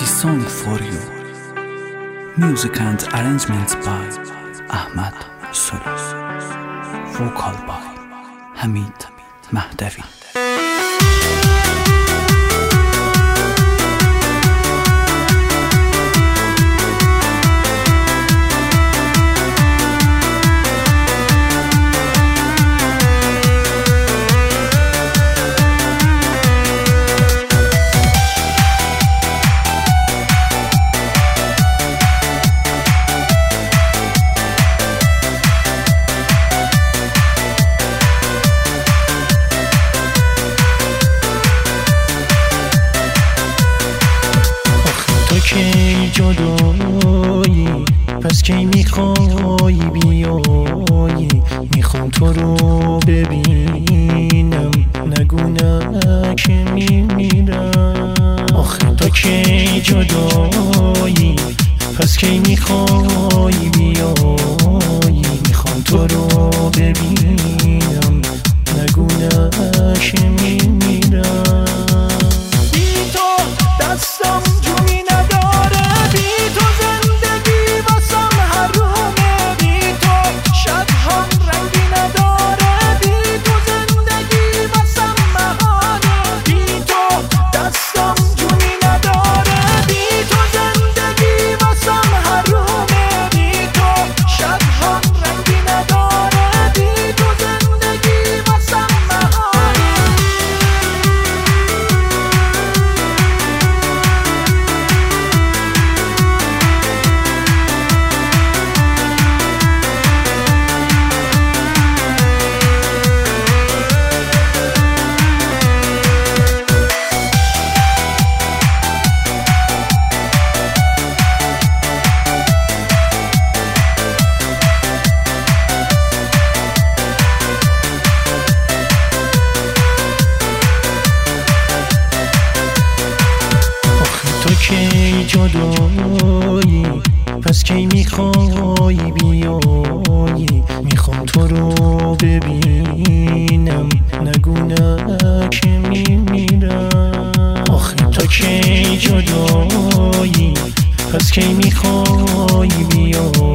song for you. Music and arrangements by Ahmad Solis. Vocal by Hamid Mahdavi. کی جدایی پس کی میخوای بیایی، میخوام تو رو ببینم، نگو نه که میمیرم. آخه تو کی جدایی پس کی میخوای بیایی، میخوام تو رو ببینم، نگو نه که میمیرم. بی تو دستم جونی نداره، بی تو زندگی واسم حرومه، بی تو شب‌هام رنگی نداره، بی تو زندگی واسم محاله، بی تو دستم جونی نداره، بی تو زندگی واسم حرومه، بی تو شب‌هام رنگی نداره، بی تو زندگی واسم محاله. تو کی جدایی پس کی میخوای بیایی، میخوام تو رو ببینم، نگو نه که میمیرم. آخه تو کی جدایی پس کی میخوای بیایی،